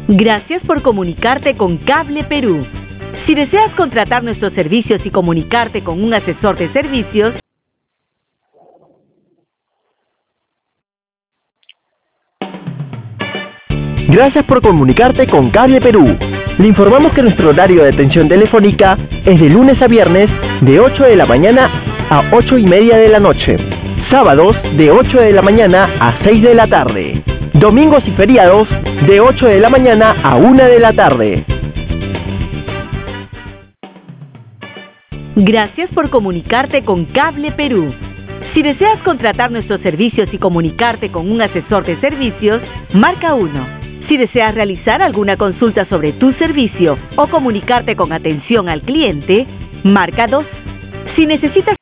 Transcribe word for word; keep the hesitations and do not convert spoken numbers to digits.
Gracias por comunicarte con Cable Perú. Si deseas contratar nuestros servicios y comunicarte con un asesor de servicios, Gracias por comunicarte con Cable Perú. Le informamos que nuestro horario de atención telefónica es de lunes a viernes de ocho de la mañana a ocho y media de la noche. Sábados de ocho de la mañana a seis de la tarde. Domingos y feriados de ocho de la mañana a una de la tarde. gracias por comunicarte con Cable Perú. Si deseas contratar nuestros servicios y comunicarte con un asesor de servicios, marca uno. Si deseas realizar alguna consulta sobre tu servicio o comunicarte con atención al cliente, marca dos. Si necesitas